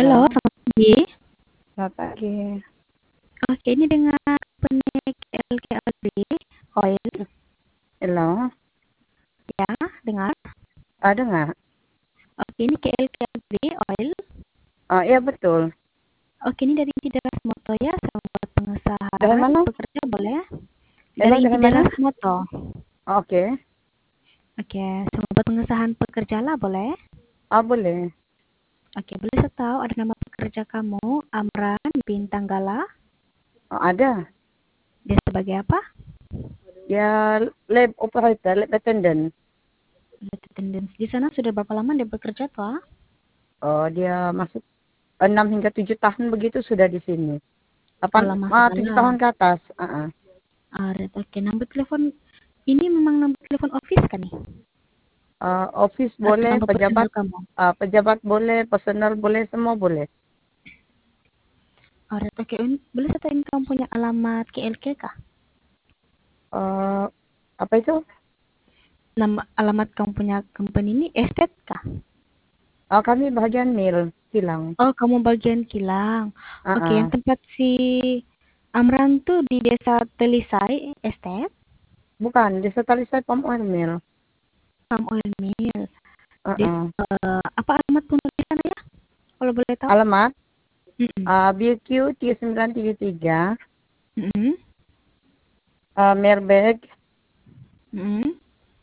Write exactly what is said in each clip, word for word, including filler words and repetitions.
Halo, Halo. selamat pagi. Selamat pagi. Oke, ini dengan pemilik L K Agri Oil, Halo. ya, dengar? Ada nggak? Oke, ini K L K Agri Oil. Oh iya betul. Oke, ini dari Inti Deras Moto ya, sahabat Dari pengusahaan, mana? bekerja boleh? Dari Emang Inti dari mana? Deras Moto. Oh, Oke. Oke, sahabat pengusahaan pekerja lah boleh? Oh boleh. Oke, boleh saya tahu ada nama pekerja kamu, Amran Bintang Gala. Oh ada. Dia sebagai apa? Dia lab operator, lab attendant. Attendance. Di sana sudah berapa lama dia bekerja toh? Oh dia masuk enam hingga tujuh tahun begitu sudah di sini. Oh, Delapan, lama ah, tujuh tahun sekali. ke atas. Ah, ah. Alright, oke. Nomor telepon ini memang nomor telepon office kan nih? Ah, office Atau boleh, nomor pejabat, personal kamu? ah, pejabat boleh, personal boleh, semua boleh. Alright, oke. Un- Boleh saya tanya kamu punya alamat K L K kah? Eh, apa itu? Nama alamat kamu punya company ini estate kah? Oh kami bagian mil, kilang. Oh, kamu bagian kilang. Ah, Oke, yang ah. tempat si Amran tuh di Desa Telisai Estate, Bukan, di Setalisai Palm Oil Mill. Palm Oil Mill. Ah, Des, ah. eh, apa alamat penulisan ya? Kalau boleh tahu? Alamat Mm-mm. uh, B Q tiga sembilan tiga tiga, Mm-mm. uh, Merbag Mm-mm.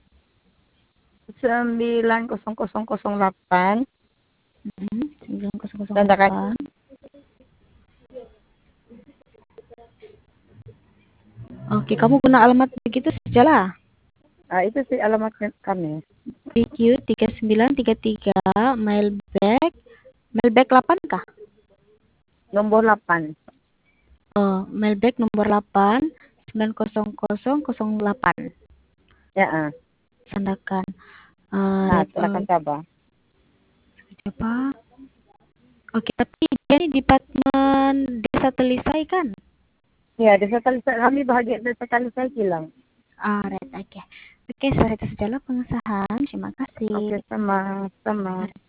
sembilan nol nol nol delapan, Mm-mm. tanda kaki. sembilan nol nol delapan. Oke, kamu guna alamat begitu sajalah. Uh, itu sih alamat kami. B Q tiga sembilan tiga tiga Mailbag Mailbag delapan kah? Nomor delapan. Oh, Mailbag nomor delapan sembilan nol nol nol delapan. Ya, uh. Sandakan. Uh, Nah, red, uh, silakan coba. siapa? Oke, tapi dia ini departemen Desa Telisai kan? Ya, di Setalisai kami bahagian di Setalisai Kilang. Ah, right, oke. Oke, saya itu sajalah pengesahan. Terima kasih. Oke, sama, sama.